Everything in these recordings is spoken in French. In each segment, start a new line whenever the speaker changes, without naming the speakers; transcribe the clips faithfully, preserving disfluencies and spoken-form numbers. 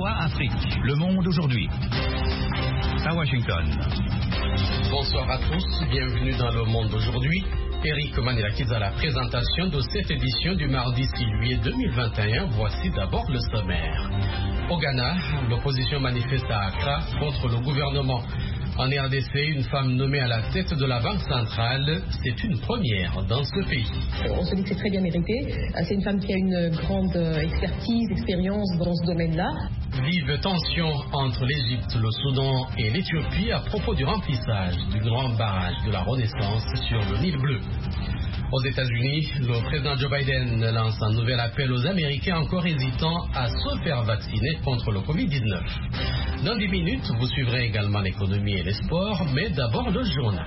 V O A Afrique. Le monde aujourd'hui. À Washington.
Bonsoir à tous, bienvenue dans Le Monde aujourd'hui. Eric Manilakiza à la présentation de cette édition du mardi six juillet deux mille vingt et un. Voici d'abord le sommaire. Au Ghana, l'opposition manifeste à Accra contre le gouvernement. En R D C, une femme nommée à la tête de la Banque centrale, c'est une première dans ce pays.
On se dit que c'est très bien mérité. C'est une femme qui a une grande expertise, expérience dans ce domaine-là.
Vive tension entre l'Égypte, le Soudan et l'Éthiopie à propos du remplissage du grand barrage de la Renaissance sur le Nil bleu. Aux États-Unis, le président Joe Biden lance un nouvel appel aux Américains encore hésitants à se faire vacciner contre le covid dix-neuf. Dans dix minutes, vous suivrez également l'économie et les sports, mais d'abord le journal.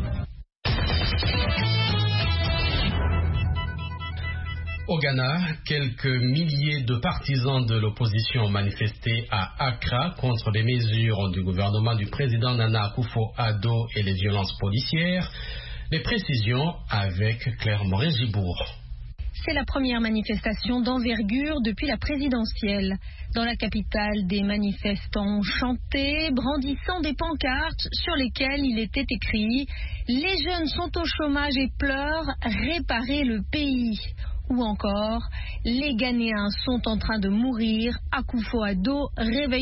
Au Ghana, quelques milliers de partisans de l'opposition ont manifesté à Accra contre les mesures du gouvernement du président Nana Akufo-Addo et les violences policières. Les précisions avec Claire Morin-Gibourg.
C'est la première manifestation d'envergure depuis la présidentielle. Dans la capitale, des manifestants ont chanté, brandissant des pancartes sur lesquelles il était écrit « Les jeunes sont au chômage et pleurent, réparez le pays ». Ou encore « Les Ghanéens sont en train de mourir, Akufo-Addo, réveille-toi ».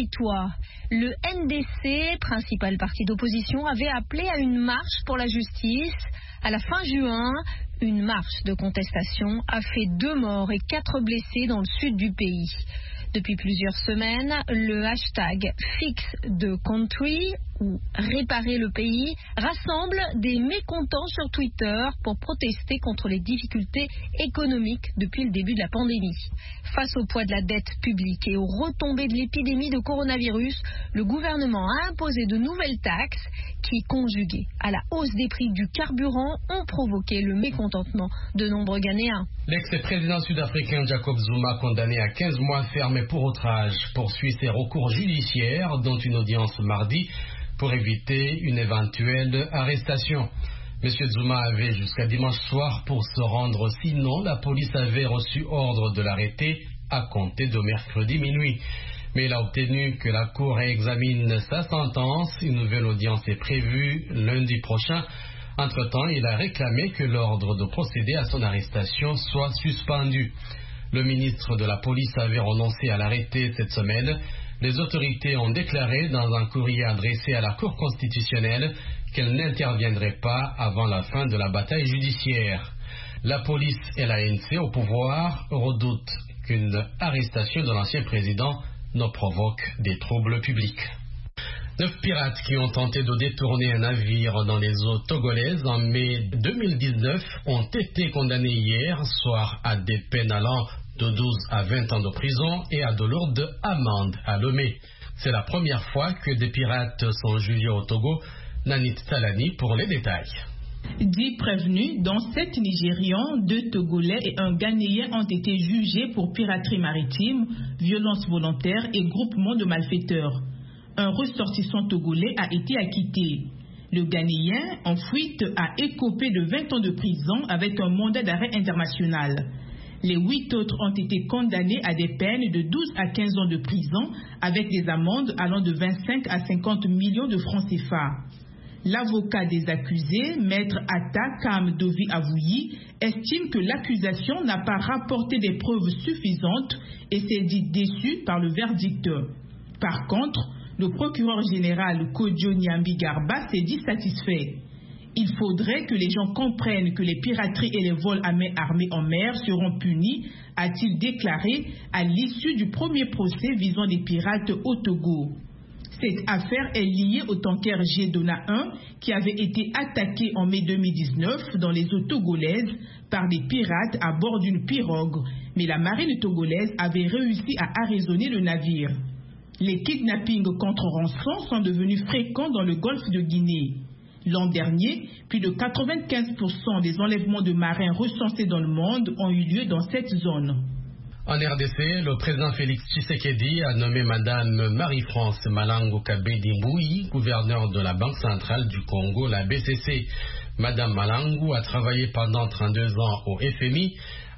Le N D C, principal parti d'opposition, avait appelé à une marche pour la justice. À la fin juin, une marche de contestation a fait deux morts et quatre blessés dans le sud du pays. Depuis plusieurs semaines, le hashtag Fix the Country ou Réparer le pays rassemble des mécontents sur Twitter pour protester contre les difficultés économiques depuis le début de la pandémie. Face au poids de la dette publique et aux retombées de l'épidémie de coronavirus, le gouvernement a imposé de nouvelles taxes qui, conjuguées à la hausse des prix du carburant, ont provoqué le mécontentement de nombreux Ghanéens.
L'ex-président sud-africain Jacob Zuma, condamné à quinze mois ferme pour outrage, poursuit ses recours judiciaires, dont une audience mardi, pour éviter une éventuelle arrestation. M. Zuma avait jusqu'à dimanche soir pour se rendre, sinon la police avait reçu ordre de l'arrêter à compter de mercredi minuit. Mais il a obtenu que la Cour réexamine sa sentence. Une nouvelle audience est prévue lundi prochain. Entre-temps, il a réclamé que l'ordre de procéder à son arrestation soit suspendu. Le ministre de la Police avait renoncé à l'arrêter cette semaine. Les autorités ont déclaré dans un courrier adressé à la Cour constitutionnelle qu'elles n'interviendraient pas avant la fin de la bataille judiciaire. La police et la N C au pouvoir redoutent qu'une arrestation de l'ancien président ne provoque des troubles publics. Neuf pirates qui ont tenté de détourner un navire dans les eaux togolaises en mai deux mille dix-neuf ont été condamnés hier soir à des peines allant de douze à vingt ans de prison et à de lourdes amendes à Lomé. C'est la première fois que des pirates sont jugés au Togo. Nanit Talani pour les détails.
Dix prévenus, dont sept Nigérians, deux Togolais et un Ghanéen ont été jugés pour piraterie maritime, violence volontaire et groupement de malfaiteurs. Un ressortissant togolais a été acquitté. Le Ghanéen, en fuite, a écopé de vingt ans de prison avec un mandat d'arrêt international. Les huit autres ont été condamnés à des peines de douze à quinze ans de prison avec des amendes allant de vingt-cinq à cinquante millions de francs C F A. L'avocat des accusés, maître Atta Kam Dovi Avouyi, estime que l'accusation n'a pas rapporté des preuves suffisantes et s'est dit déçu par le verdict. Par contre, le procureur général Kodjo Nyambi Garba s'est dit satisfait. Il faudrait que les gens comprennent que les pirateries et les vols à main armée en mer seront punis, a-t-il déclaré à l'issue du premier procès visant les pirates au Togo. Cette affaire est liée au tanker Gedona un qui avait été attaqué en mai deux mille dix-neuf dans les eaux togolaises par des pirates à bord d'une pirogue, mais la marine togolaise avait réussi à arraisonner le navire. Les kidnappings contre rançon sont devenus fréquents dans le golfe de Guinée. L'an dernier, plus de quatre-vingt-quinze pour cent des enlèvements de marins recensés dans le monde ont eu lieu dans cette zone.
En R D C, le président Félix Tshisekedi a nommé Madame Marie-France Malango Kabedi Mbouyi, gouverneure de la Banque centrale du Congo, la B C C. Madame Malango a travaillé pendant trente-deux ans au F M I.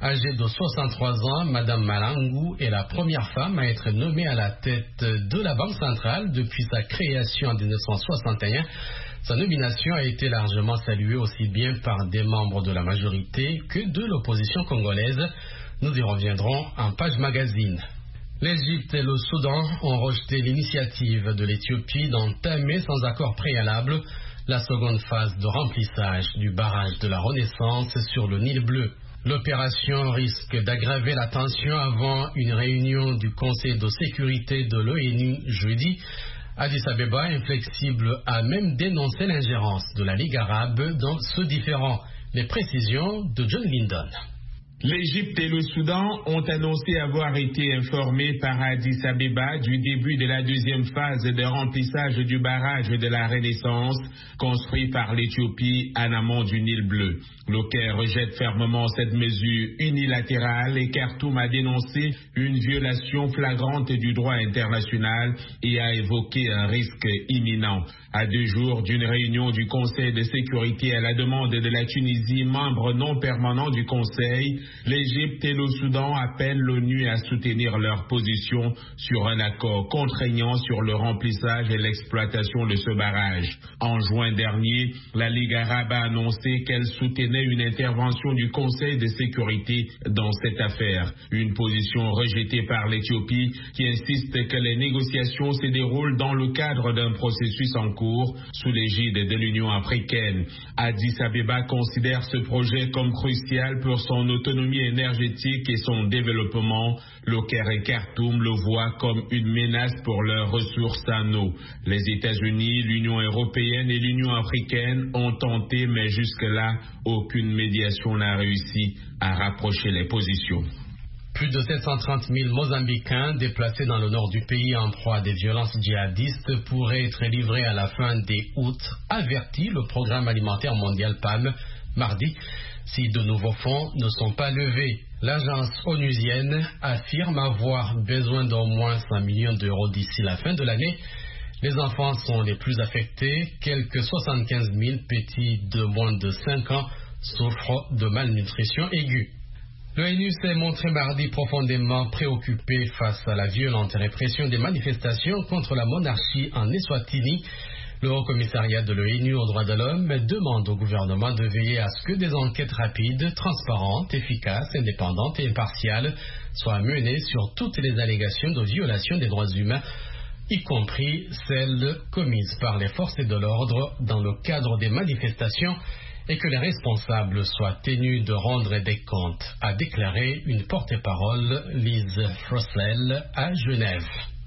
Âgée de soixante-trois ans, Madame Malangou est la première femme à être nommée à la tête de la Banque centrale depuis sa création en dix-neuf cent soixante et un. Sa nomination a été largement saluée aussi bien par des membres de la majorité que de l'opposition congolaise. Nous y reviendrons en page magazine. L'Égypte et le Soudan ont rejeté l'initiative de l'Éthiopie d'entamer sans accord préalable la seconde phase de remplissage du barrage de la Renaissance sur le Nil bleu. L'opération risque d'aggraver la tension avant une réunion du Conseil de sécurité de l'ONU jeudi. Addis Abeba, inflexible, a même dénoncé l'ingérence de la Ligue arabe dans ce différend. Les précisions de John Lyndon.
L'Égypte et le Soudan ont annoncé avoir été informés par Addis Abeba du début de la deuxième phase de remplissage du barrage de la Renaissance construit par l'Éthiopie en amont du Nil bleu. Le Caire rejette fermement cette mesure unilatérale et Khartoum a dénoncé une violation flagrante du droit international et a évoqué un risque imminent. À deux jours d'une réunion du Conseil de sécurité à la demande de la Tunisie, membre non permanent du Conseil, l'Égypte et le Soudan appellent l'ONU à soutenir leur position sur un accord contraignant sur le remplissage et l'exploitation de ce barrage. En juin dernier, la Ligue arabe a annoncé qu'elle soutenait une intervention du Conseil de sécurité dans cette affaire. Une position rejetée par l'Éthiopie qui insiste que les négociations se déroulent dans le cadre d'un processus en cours sous l'égide de l'Union africaine. Addis Abeba considère ce projet comme crucial pour son autonomie énergétique et son développement. Le Caire et Khartoum le voient comme une menace pour leurs ressources en eau. Les États-Unis, l'Union européenne et l'Union africaine ont tenté, mais jusque-là, aucune médiation n'a réussi à rapprocher les positions.
Plus de sept cent trente mille Mozambicains déplacés dans le nord du pays en proie à des violences djihadistes pourraient être livrés à la fin des août, avertit le Programme alimentaire mondial P A M mardi, si de nouveaux fonds ne sont pas levés. L'agence onusienne affirme avoir besoin d'au moins cent millions d'euros d'ici la fin de l'année. Les enfants sont les plus affectés. Quelques soixante-quinze mille petits de moins de cinq ans souffrent de malnutrition aiguë. L'ONU s'est montré mardi profondément préoccupé face à la violente répression des manifestations contre la monarchie en Eswatini. Le Haut-Commissariat de l'ONU aux droits de l'homme demande au gouvernement de veiller à ce que des enquêtes rapides, transparentes, efficaces, indépendantes et impartiales soient menées sur toutes les allégations de violation des droits humains, y compris celles commises par les forces de l'ordre dans le cadre des manifestations, et que les responsables soient tenus de rendre des comptes, a déclaré une porte-parole, Lise Frossel, à Genève.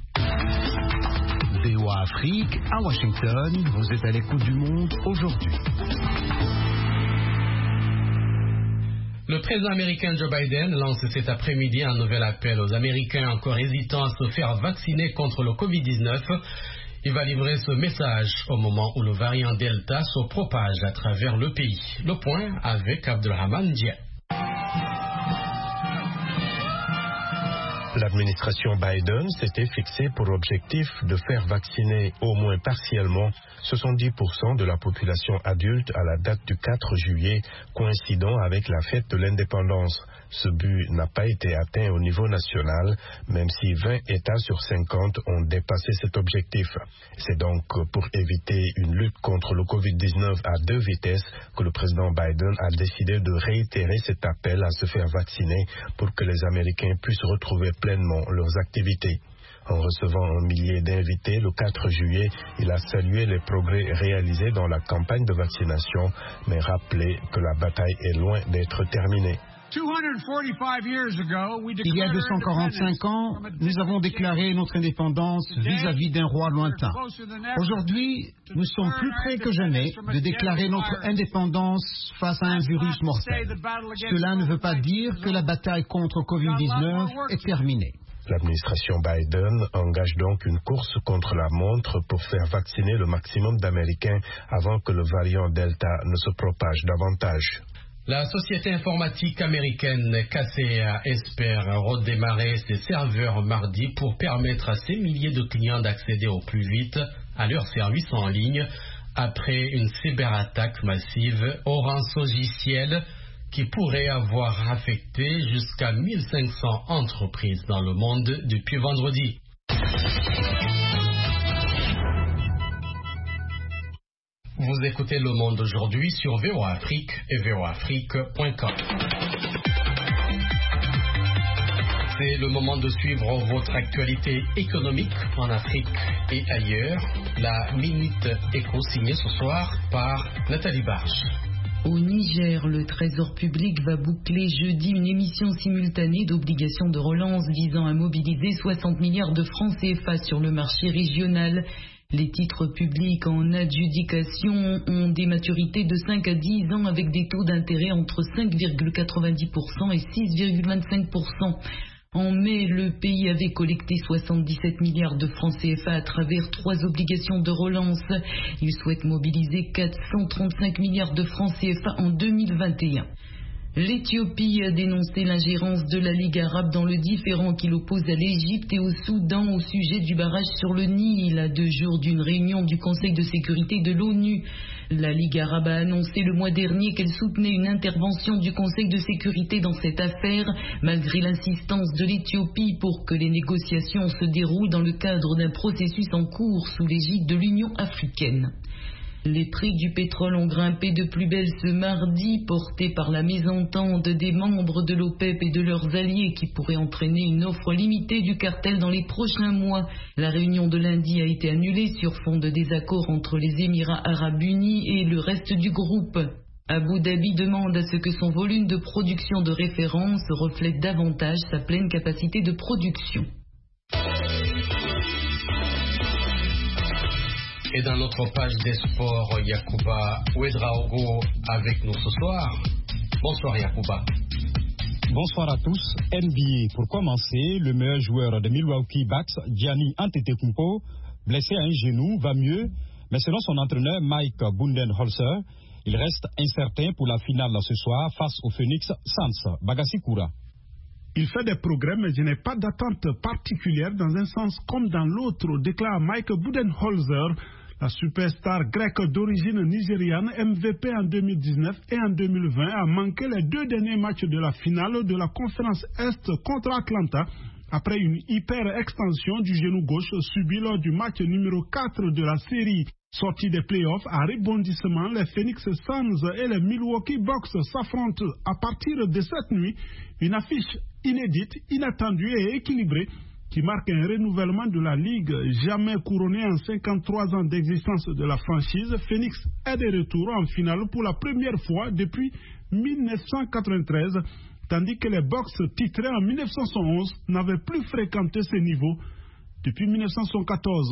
V O A Afrique, à Washington, vous êtes à l'écoute du monde aujourd'hui.
Le président américain Joe Biden lance cet après-midi un nouvel appel aux Américains encore hésitants à se faire vacciner contre le covid dix-neuf. Il va livrer ce message au moment où le variant Delta se propage à travers le pays. Le point avec Abdelrahman Dia.
L'administration Biden s'était fixée pour objectif de faire vacciner au moins partiellement soixante-dix pour cent de la population adulte à la date du quatre juillet, coïncidant avec la fête de l'indépendance. Ce but n'a pas été atteint au niveau national, même si vingt États sur cinquante ont dépassé cet objectif. C'est donc pour éviter une lutte contre le covid dix-neuf à deux vitesses que le président Biden a décidé de réitérer cet appel à se faire vacciner pour que les Américains puissent retrouver pleinement leurs activités. En recevant un millier d'invités le quatre juillet, il a salué les progrès réalisés dans la campagne de vaccination, mais rappelé que la bataille est loin d'être terminée.
Il y a deux cent quarante-cinq ans, nous avons déclaré notre indépendance vis-à-vis d'un roi lointain. Aujourd'hui, nous sommes plus près que jamais de déclarer notre indépendance face à un virus mortel. Cela ne veut pas dire que la bataille contre covid dix-neuf est terminée.
L'administration Biden engage donc une course contre la montre pour faire vacciner le maximum d'Américains avant que le variant Delta ne se propage davantage.
La société informatique américaine Kaseya espère redémarrer ses serveurs mardi pour permettre à ses milliers de clients d'accéder au plus vite à leurs services en ligne après une cyberattaque massive au rançongiciel qui pourrait avoir affecté jusqu'à mille cinq cents entreprises dans le monde depuis vendredi. Vous écoutez Le Monde aujourd'hui sur V O A Afrique et V O A Afrique point com. C'est le moment de suivre votre actualité économique en Afrique et ailleurs. La Minute Éco signée ce soir par Nathalie Barche.
Au Niger, le Trésor public va boucler jeudi une émission simultanée d'obligations de relance visant à mobiliser soixante milliards de francs C F A sur le marché régional. Les titres publics en adjudication ont des maturités de cinq à dix ans avec des taux d'intérêt entre cinq virgule quatre-vingt-dix pour cent et six virgule vingt-cinq pour cent. En mai, le pays avait collecté soixante-dix-sept milliards de francs C F A à travers trois obligations de relance. Il souhaite mobiliser quatre cent trente-cinq milliards de francs C F A en deux mille vingt et un. L'Éthiopie a dénoncé l'ingérence de la Ligue arabe dans le différend qui l'oppose à l'Égypte et au Soudan au sujet du barrage sur le Nil, à deux jours d'une réunion du Conseil de sécurité de l'ONU. La Ligue arabe a annoncé le mois dernier qu'elle soutenait une intervention du Conseil de sécurité dans cette affaire, malgré l'insistance de l'Éthiopie pour que les négociations se déroulent dans le cadre d'un processus en cours sous l'égide de l'Union africaine. Les prix du pétrole ont grimpé de plus belle ce mardi, portés par la mésentente des membres de l'OPEP et de leurs alliés qui pourrait entraîner une offre limitée du cartel dans les prochains mois. La réunion de lundi a été annulée sur fond de désaccord entre les Émirats arabes unis et le reste du groupe. Abu Dhabi demande à ce que son volume de production de référence reflète davantage sa pleine capacité de production.
Et dans notre page des sports, Yacouba Ouedraogo avec nous ce soir. Bonsoir Yacouba.
Bonsoir à tous. N B A pour commencer, le meilleur joueur de Milwaukee Bucks, Giannis Antetokounmpo, blessé à un genou, va mieux, mais selon son entraîneur Mike Budenholzer, il reste incertain pour la finale ce soir face au Phoenix Suns. Bagassi Koura.
Il fait des progrès, mais je n'ai pas d'attente particulière dans un sens comme dans l'autre, déclare Mike Budenholzer. La superstar grecque d'origine nigériane, M V P en deux mille dix-neuf et en deux mille vingt, a manqué les deux derniers matchs de la finale de la conférence Est contre Atlanta après une hyper-extension du genou gauche subie lors du match numéro quatre de la série. Sortis des playoffs à rebondissement, les Phoenix Suns et les Milwaukee Bucks s'affrontent à partir de cette nuit. Une affiche inédite, inattendue et équilibrée qui marque un renouvellement de la Ligue jamais couronnée en cinquante-trois ans d'existence de la franchise. Phoenix est de retour en finale pour la première fois depuis mille neuf cent quatre-vingt-treize, tandis que les Bucks titrés en mille neuf cent soixante-onze n'avaient plus fréquenté ces niveaux depuis mille neuf cent soixante-quatorze.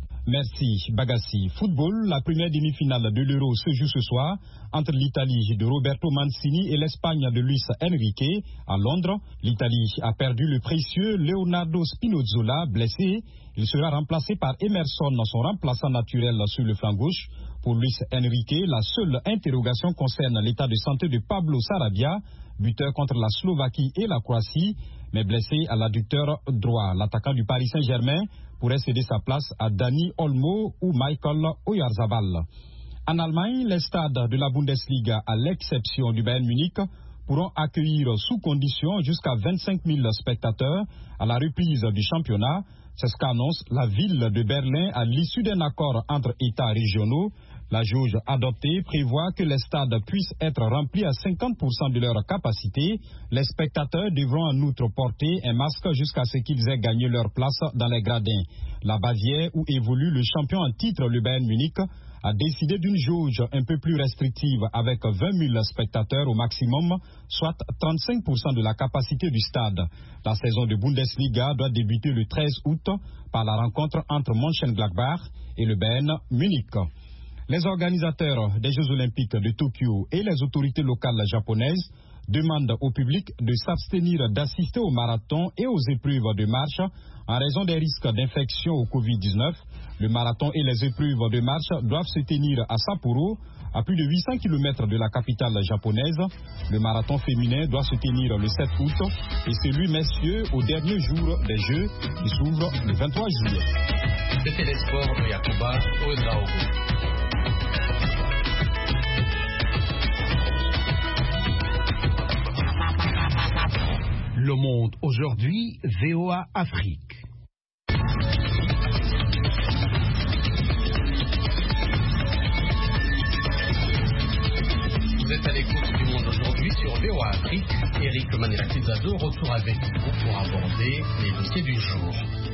Merci Bagassi. Football, la première demi-finale de l'Euro se joue ce soir entre l'Italie de Roberto Mancini et l'Espagne de Luis Enrique à Londres. L'Italie a perdu le précieux Leonardo Spinazzola, blessé. Il sera remplacé par Emerson, son remplaçant naturel sur le flanc gauche. Pour Luis Enrique, la seule interrogation concerne l'état de santé de Pablo Sarabia, buteur contre la Slovaquie et la Croatie, mais blessé à l'adducteur droit. L'attaquant du Paris Saint-Germain pourrait céder sa place à Dani Olmo ou Michael Oyarzabal. En Allemagne, les stades de la Bundesliga, à l'exception du Bayern Munich, pourront accueillir sous condition jusqu'à vingt-cinq mille spectateurs à la reprise du championnat. C'est ce qu'annonce la ville de Berlin à l'issue d'un accord entre États régionaux. La jauge adoptée prévoit que les stades puissent être remplis à cinquante pour cent de leur capacité. Les spectateurs devront en outre porter un masque jusqu'à ce qu'ils aient gagné leur place dans les gradins. La Bavière, où évolue le champion en titre, le Bayern Munich, a décidé d'une jauge un peu plus restrictive avec vingt mille spectateurs au maximum, soit trente-cinq pour cent de la capacité du stade. La saison de Bundesliga doit débuter le treize août par la rencontre entre Mönchengladbach et le Bayern Munich. Les organisateurs des Jeux Olympiques de Tokyo et les autorités locales japonaises demandent au public de s'abstenir d'assister au marathon et aux épreuves de marche en raison des risques d'infection au covid dix-neuf. Le marathon et les épreuves de marche doivent se tenir à Sapporo, à plus de huit cents kilomètres de la capitale japonaise. Le marathon féminin doit se tenir le sept août et celui messieurs au dernier jour des Jeux qui s'ouvrent le vingt-trois juillet.
C'était les sports de Yacouba Ouedraogo.
Le Monde aujourd'hui, V O A Afrique.
Vous êtes à l'écoute du Monde aujourd'hui sur V O A Afrique. Eric Manela-Kizado retour avec vous pour aborder les dossiers du jour.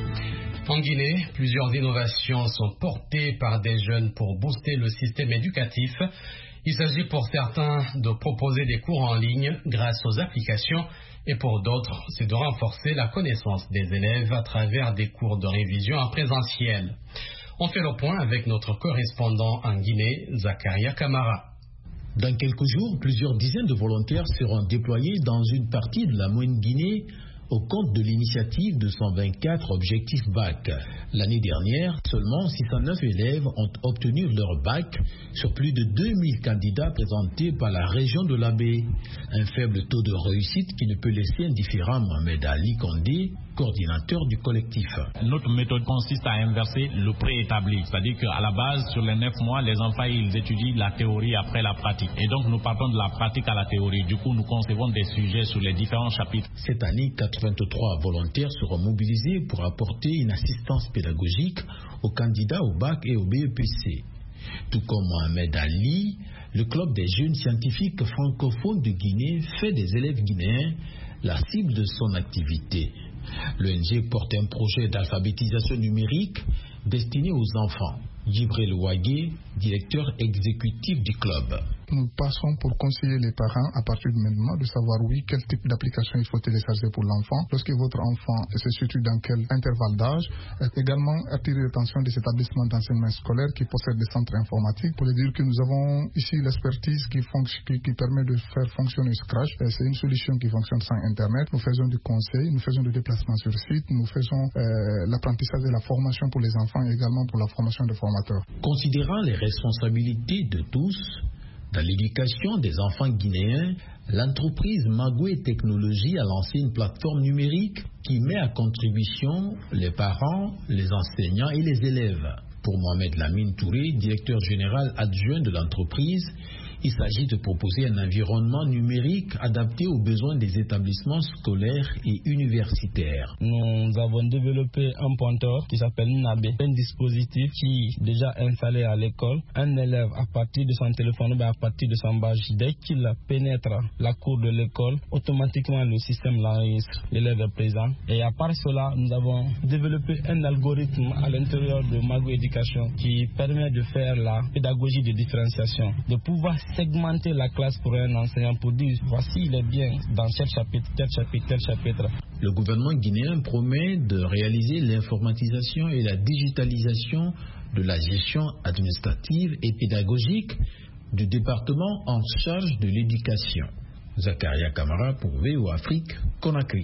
En Guinée, plusieurs innovations sont portées par des jeunes pour booster le système éducatif. Il s'agit pour certains de proposer des cours en ligne grâce aux applications et pour d'autres, c'est de renforcer la connaissance des élèves à travers des cours de révision en présentiel. On fait le point avec notre correspondant en Guinée, Zakaria Kamara.
Dans quelques jours, plusieurs dizaines de volontaires seront déployés dans une partie de la Moyenne Guinée au compte de l'initiative deux cent vingt-quatre Objectif Bac. L'année dernière, seulement six cent neuf élèves ont obtenu leur bac sur plus de deux mille candidats présentés par la région de l'Abbé. Un faible taux de réussite qui ne peut laisser indifférent Mohamed Ali Kondé, coordinateur du collectif.
Notre méthode consiste à inverser le préétabli, c'est-à-dire qu'à la base, sur les neuf mois, les enfants ils étudient la théorie après la pratique. Et donc nous partons de la pratique à la théorie. Du coup, nous concevons des sujets sur les différents chapitres.
Cette année, quatre-vingt-trois volontaires seront mobilisés pour apporter une assistance pédagogique aux candidats au bac et au B E P C. Tout comme Mohamed Ali, le club des jeunes scientifiques francophones de Guinée fait des élèves guinéens la cible de son activité. L'O N G porte un projet d'alphabétisation numérique destiné aux enfants. Djibril Ouagé, directeur exécutif du club.
Nous passons pour conseiller les parents à partir de maintenant de savoir oui quel type d'application il faut télécharger pour l'enfant, lorsque votre enfant se situe dans quel intervalle d'âge, et également attirer l'attention des établissements d'enseignement scolaire qui possèdent des centres informatiques pour dire que nous avons ici l'expertise qui, qui, qui permet de faire fonctionner Scratch. C'est une solution qui fonctionne sans internet. Nous faisons du conseil, nous faisons du déplacement sur site, nous faisons euh, l'apprentissage et la formation pour les enfants et également pour la formation des formateurs.
Considérant les responsabilités de tous dans l'éducation des enfants guinéens, l'entreprise Magoué Technologies a lancé une plateforme numérique qui met à contribution les parents, les enseignants et les élèves. Pour Mohamed Lamine Touré, directeur général adjoint de l'entreprise, il s'agit de proposer un environnement numérique adapté aux besoins des établissements scolaires et universitaires.
Nous avons développé un pointeur qui s'appelle Nabé, un dispositif qui est déjà installé à l'école. Un élève, à partir de son téléphone, à partir de son badge, dès qu'il pénètre la cour de l'école, automatiquement le système l'enregistre. L'élève est présent. Et à part cela, nous avons développé un algorithme à l'intérieur de Magoué Éducation qui permet de faire la pédagogie de différenciation, de pouvoir segmenter la classe pour un enseignant pour dire voici il est bien dans tel chapitre, tel chapitre, tel chapitre.
Le gouvernement guinéen promet de réaliser l'informatisation et la digitalisation de la gestion administrative et pédagogique du département en charge de l'éducation. Zakaria Kamara pour V O A Afrique, Conakry.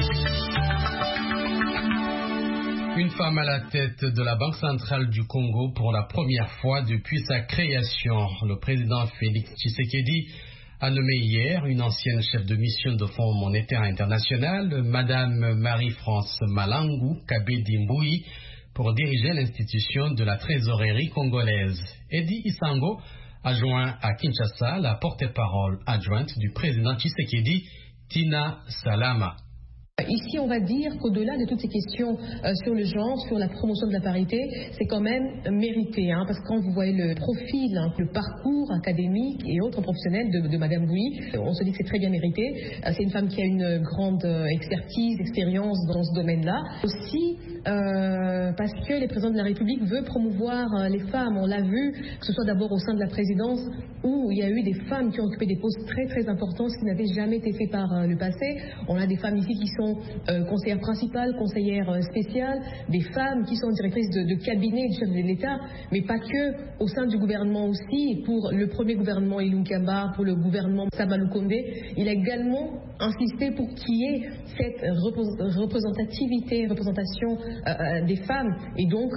Une femme à la tête de la Banque centrale du Congo pour la première fois depuis sa création. Le président Félix Tshisekedi a nommé hier une ancienne chef de mission de Fonds monétaire international, Madame Marie-France Malangou Kabedi Mboui, pour diriger l'institution de la trésorerie congolaise. Edi Isango a joint à Kinshasa la porte-parole adjointe du président Tshisekedi, Tina Salama.
Ici, on va dire qu'au-delà de toutes ces questions euh, sur le genre, sur la promotion de la parité, c'est quand même mérité, hein, parce que quand vous voyez le profil, hein, le parcours académique et autres professionnels de, de Madame Bouy, on se dit que c'est très bien mérité. Euh, c'est une femme qui a une grande euh, expertise, expérience dans ce domaine-là. Aussi, euh, parce que le président de la République veut promouvoir euh, les femmes. On l'a vu, que ce soit d'abord au sein de la présidence, où il y a eu des femmes qui ont occupé des postes très très importants, ce qui n'avait jamais été fait par euh, le passé. On a des femmes ici qui sont Euh, conseillères principales, conseillères euh, spéciales, des femmes qui sont directrices de, de cabinet du chef de l'État, mais pas que, au sein du gouvernement aussi. Pour le premier gouvernement Ilunga Kamba, pour le gouvernement Sabalou Kondé, il a également insisté pour qu'il y ait cette représentativité, représentation euh, des femmes. Et donc,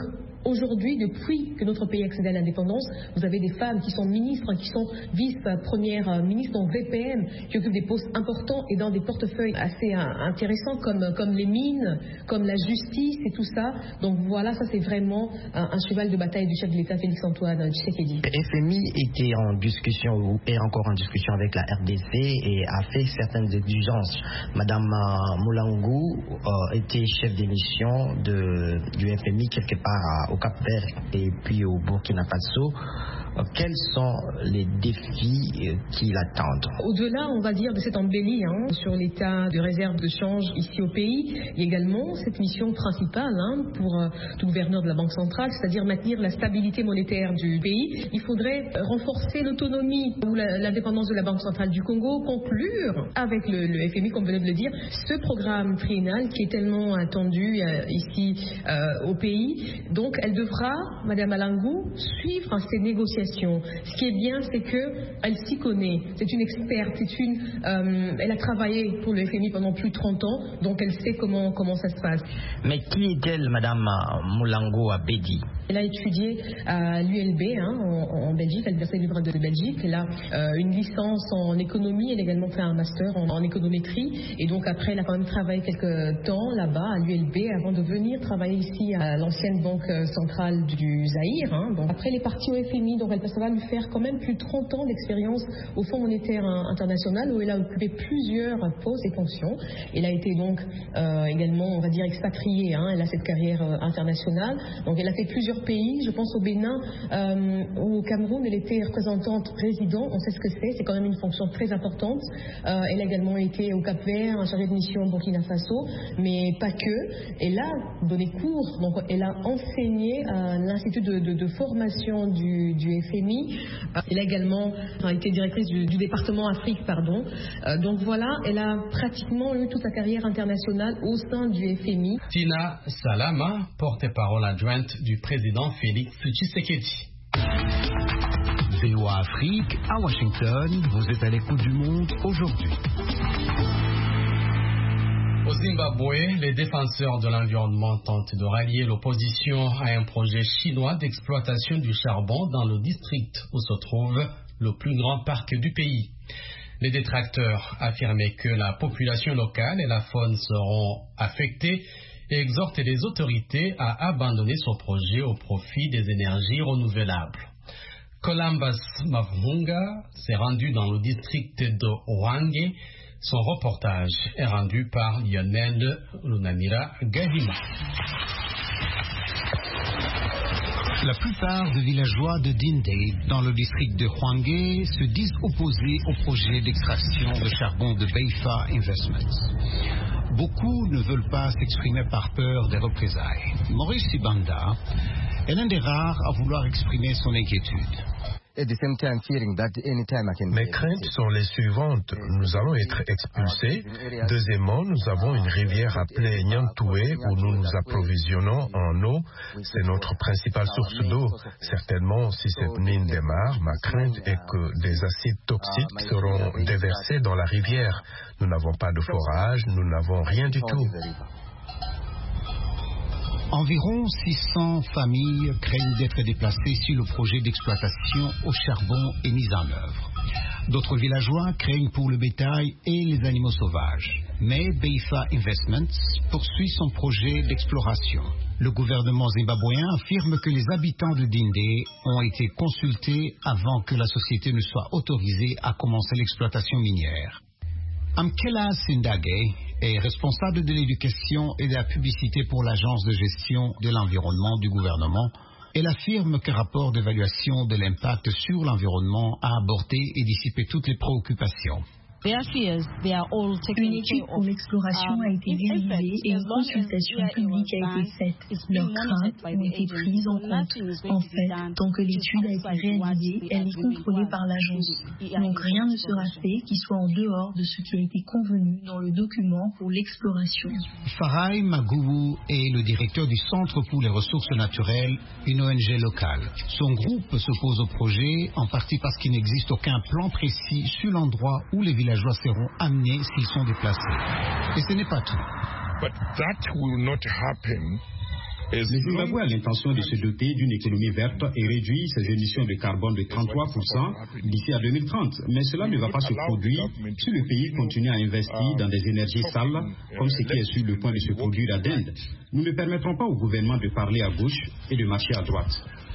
Aujourd'hui, depuis que notre pays a accédé à l'indépendance, vous avez des femmes qui sont ministres, qui sont vice-premières ministres, donc V P M, qui occupent des postes importants et dans des portefeuilles assez intéressants comme, comme les mines, comme la justice et tout ça. Donc voilà, ça c'est vraiment un, un cheval de bataille du chef de l'État Félix-Antoine Tshisekedi.
Le F M I était en discussion ou est encore en discussion avec la R D C et a fait certaines exigences. Madame Moulangou euh, était chef de mission de, du F M I quelque part à, au Cap-Vert et puis au Burkina Faso. Quels sont les défis qui l'attendent?
Au-delà, on va dire, de cette embellie hein, sur l'état de réserve de change ici au pays, il y a également cette mission principale hein, pour euh, tout gouverneur de la Banque centrale, c'est-à-dire maintenir la stabilité monétaire du pays. Il faudrait renforcer l'autonomie ou la, l'indépendance de la Banque centrale du Congo, conclure avec le, le F M I, comme venait de le dire, ce programme triennal qui est tellement attendu euh, ici euh, au pays. Donc, elle devra, Madame Alangou, suivre ces négociations. Ce qui est bien, c'est qu'elle s'y connaît. C'est une experte. C'est une, euh, elle a travaillé pour le F M I pendant plus de trente ans, donc elle sait comment, comment ça se passe.
Mais qui est-elle, Madame Moulangou Abedi?
Elle a étudié à l'U L B hein, en, en Belgique, à l'Université libre de Belgique. Elle a euh, une licence en économie. Elle a également fait un master en, en économétrie. Et donc après, elle a quand même travaillé quelques temps là-bas à l'U L B avant de venir travailler ici à l'ancienne banque centrale du Zaïre. Hein. Donc après, elle est partie au F M I. Donc elle ça va lui faire quand même plus de trente ans d'expérience au Fonds monétaire international où elle a occupé plusieurs postes et fonctions. Elle a été donc euh, également, on va dire, expatriée. Hein. Elle a cette carrière euh, internationale. Donc elle a fait plusieurs pays. Je pense au Bénin euh, ou au Cameroun. Elle était représentante résident. On sait ce que c'est. C'est quand même une fonction très importante. Euh, elle a également été au Cap-Vert, chargée de mission au Burkina Faso, mais pas que. Elle a donné cours. Donc elle a enseigné à l'Institut de, de, de formation du, du F M I. Elle a également été directrice du, du département Afrique, pardon. Euh, donc voilà, elle a pratiquement eu toute sa carrière internationale au sein du F M I.
Tina Salama, porte-parole adjointe du président Félix Tshisekedi.
V O A Afrique, à Washington, vous êtes à l'écoute du monde aujourd'hui.
Au Zimbabwe, les défenseurs de l'environnement tentent de rallier l'opposition à un projet chinois d'exploitation du charbon dans le district où se trouve le plus grand parc du pays. Les détracteurs affirmaient que la population locale et la faune seront affectées et exhortent les autorités à abandonner ce projet au profit des énergies renouvelables. Columbus Mavunga s'est rendu dans le district de Hwange. Son reportage est rendu par Lionel Lunamira Gahima.
La plupart des villageois de Dinde, dans le district de Hwange, se disent opposés au projet d'extraction de charbon de Beifa Investments. Beaucoup ne veulent pas s'exprimer par peur des représailles. Maurice Sibanda est l'un des rares à vouloir exprimer son inquiétude.
Mes craintes sont les suivantes. Nous allons être expulsés. Deuxièmement, nous avons une rivière appelée Nyantoué où nous nous approvisionnons en eau. C'est notre principale source d'eau. Certainement, si cette mine démarre, ma crainte est que des acides toxiques seront déversés dans la rivière. Nous n'avons pas de forage, nous n'avons rien du tout.
Environ six cents familles craignent d'être déplacées si le projet d'exploitation au charbon est mis en œuvre. D'autres villageois craignent pour le bétail et les animaux sauvages. Mais Beifa Investments poursuit son projet d'exploration. Le gouvernement zimbabwéen affirme que les habitants de Dinde ont été consultés avant que la société ne soit autorisée à commencer l'exploitation minière. Amkela Sindage est responsable de l'éducation et de la publicité pour l'agence de gestion de l'environnement du gouvernement. Elle affirme qu'un rapport d'évaluation de l'impact sur l'environnement a abordé et dissipé toutes les préoccupations.
Une étude pour l'exploration a été réalisée et une consultation publique a été faite. Leurs craintes ont été prises en compte. En fait, tant que l'étude a été réalisée, elle est contrôlée par l'agence. Donc rien ne sera fait qui soit en dehors de ce qui a été convenu dans le document pour l'exploration.
Farai Magoubou est le directeur du Centre pour les ressources naturelles, une O N G locale. Son groupe s'oppose au projet, en partie parce qu'il n'existe aucun plan précis sur l'endroit où les villageois seront amenés s'ils sont déplacés. Et ce n'est pas tout.
But that will not happen Le Zimbabwe a l'intention de se doter d'une économie verte et réduire ses émissions de carbone de trente-trois pour cent d'ici à deux mille trente. Mais cela ne va pas se produire si le pays continue à investir dans des énergies sales, comme ce qui est sur le point de se produire à Dende. Nous ne permettrons pas au gouvernement de parler à gauche et de marcher à droite.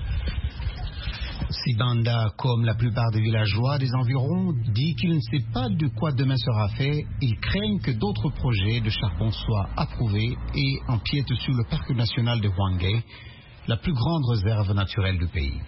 Sibanda, comme la plupart des villageois des environs, dit qu'il ne sait pas de quoi demain sera fait. Il craignent que d'autres projets de charbon soient approuvés et empiètent sur le parc national de Hwange, la plus grande réserve naturelle du pays.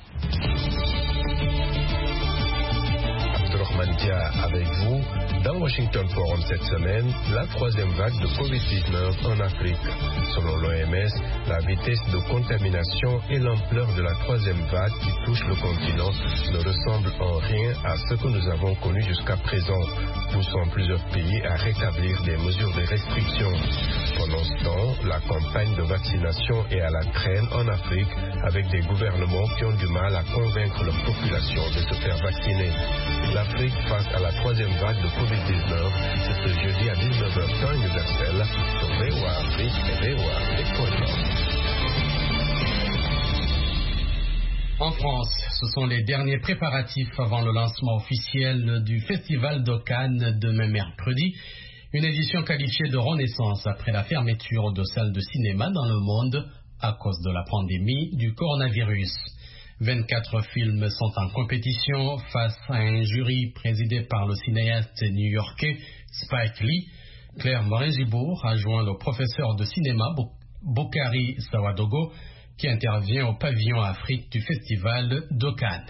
Mandia avec vous dans Washington Forum cette semaine, la troisième vague de covid dix-neuf en Afrique. Selon l'O M S, la vitesse de contamination et l'ampleur de la troisième vague qui touche le continent ne ressemblent en rien à ce que nous avons connu jusqu'à présent, poussant plusieurs pays à rétablir des mesures de restriction. Pendant ce temps, la campagne de vaccination est à la traîne en Afrique avec des gouvernements qui ont du mal à convaincre leur population de se faire vacciner. L'Afrique face à la troisième vague de covid dix-neuf, c'est ce jeudi à dix-neuf heures temps universel sur V O A Afrique et V O A Afrique point com.
En France, ce sont les derniers préparatifs avant le lancement officiel du Festival de Cannes demain mercredi. Une édition qualifiée de renaissance après la fermeture de salles de cinéma dans le monde à cause de la pandémie du coronavirus. vingt-quatre films sont en compétition face à un jury présidé par le cinéaste new-yorkais Spike Lee. Claire Morin-Gibourg a joint le professeur de cinéma Boukari Sawadogo qui intervient au pavillon Afrique du Festival de Cannes.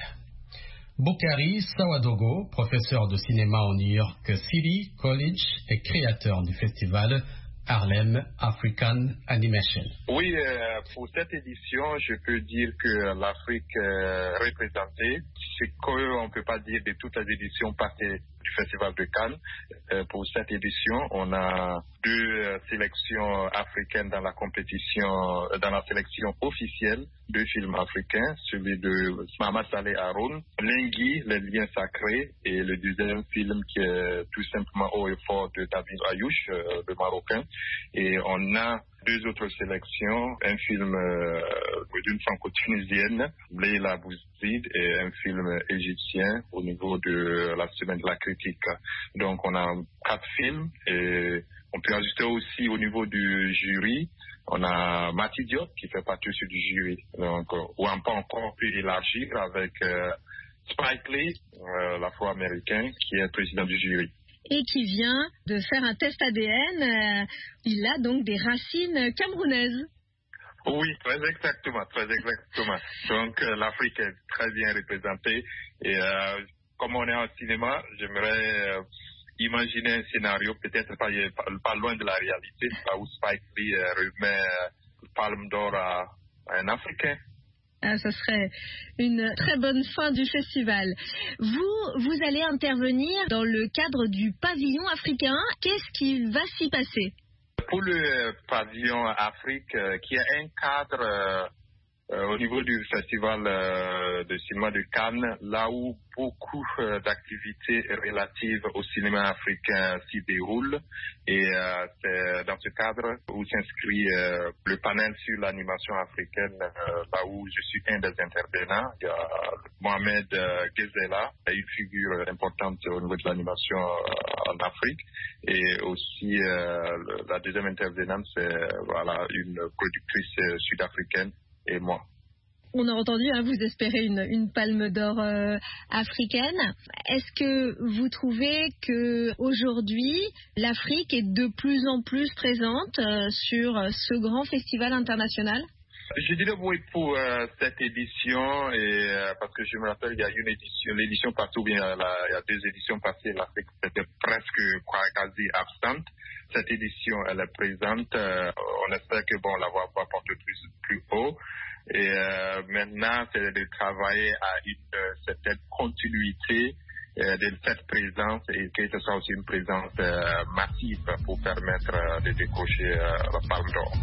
Boukari Sawadogo, professeur de cinéma au New York City College et créateur du festival Harlem African Animation.
Oui, euh, pour cette édition, je peux dire que l'Afrique est représentée. Ce qu'on ne peut pas dire de toutes les éditions passées du Festival de Cannes. Euh, pour cette édition, on a deux euh, sélections africaines dans la compétition, euh, dans la sélection officielle, deux films africains, celui de Mama Saleh Haroun, Lingui, Les liens sacrés, et le deuxième film qui est tout simplement Haut et fort de David Ayouch, euh, le Marocain. Et on a deux autres sélections, un film euh, d'une franco-tunisienne, Leila Bouzid, et un film égyptien au niveau de la semaine de la critique. Donc on a quatre films et on peut ajouter aussi au niveau du jury, on a Mati Diop qui fait partie aussi du jury. Donc, ou on peut encore plus élargir avec euh, Spike Lee, euh, l'afro-américain, qui est président du jury.
Et qui vient de faire un test A D N. Euh, il a donc des racines camerounaises.
Oui, très exactement, très exactement. Donc euh, l'Afrique est très bien représentée. Et euh, comme on est en cinéma, j'aimerais euh, imaginer un scénario peut-être pas, pas loin de la réalité, là où Spike Lee euh, remet euh, Palme d'Or à, à un Africain.
Ah, ça serait une très bonne fin du festival. Vous, vous allez intervenir dans le cadre du pavillon africain. Qu'est-ce qui va s'y passer?
Pour le pavillon Afrique, euh, qui est un cadre euh, euh, au niveau du festival euh, de cinéma de Cannes, là où beaucoup euh, d'activités relatives au cinéma africain s'y déroulent. Et euh, c'est dans ce cadre où s'inscrit euh, le panel sur l'animation africaine, euh, là où je suis un des intervenants. Il y a Mohamed euh, Ghezela, une figure importante au niveau de l'animation euh, en Afrique. Et aussi, euh, le, la deuxième intervenante, c'est voilà, une productrice euh, sud-africaine et moi.
On a entendu, hein, vous espérez une, une palme d'or euh, africaine. Est-ce que vous trouvez que aujourd'hui l'Afrique est de plus en plus présente euh, sur ce grand festival international?
Je dirais oui pour euh, cette édition, et, euh, parce que je me rappelle, il y a une édition, l'édition passée, ou bien la, il y a deux éditions passées, l'Afrique était presque quasi absente. Cette édition, elle est présente. Euh, on espère que bon, la voix va porter plus, plus haut. Et euh, maintenant, c'est de travailler à une euh, certaine continuité euh, de cette présence et que ce soit aussi une présence euh, massive pour permettre euh, de décrocher euh, la palme d'or.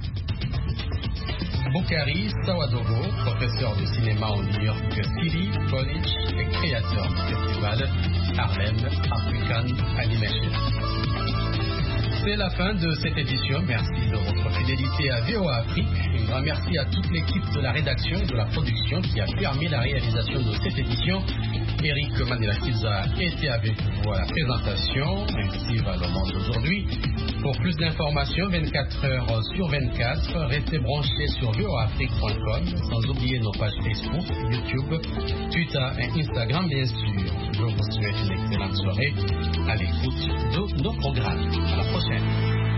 Boukari Sawadogo, professeur de cinéma au New York City College et créateur du festival Harlem African Animation. C'est la fin de cette édition. Merci de votre fidélité à V O A Afrique. Un grand merci à toute l'équipe de la rédaction et de la production qui a permis la réalisation de cette édition. Eric Mandela-Kiza était avec vous à la présentation. Ainsi va le monde aujourd'hui. Pour plus d'informations, vingt-quatre heures sur vingt-quatre, restez branchés sur v o afrique point com, sans oublier nos pages Facebook, YouTube, Twitter et Instagram, bien sûr. Je vous souhaite une excellente soirée à l'écoute de nos programmes. À la prochaine.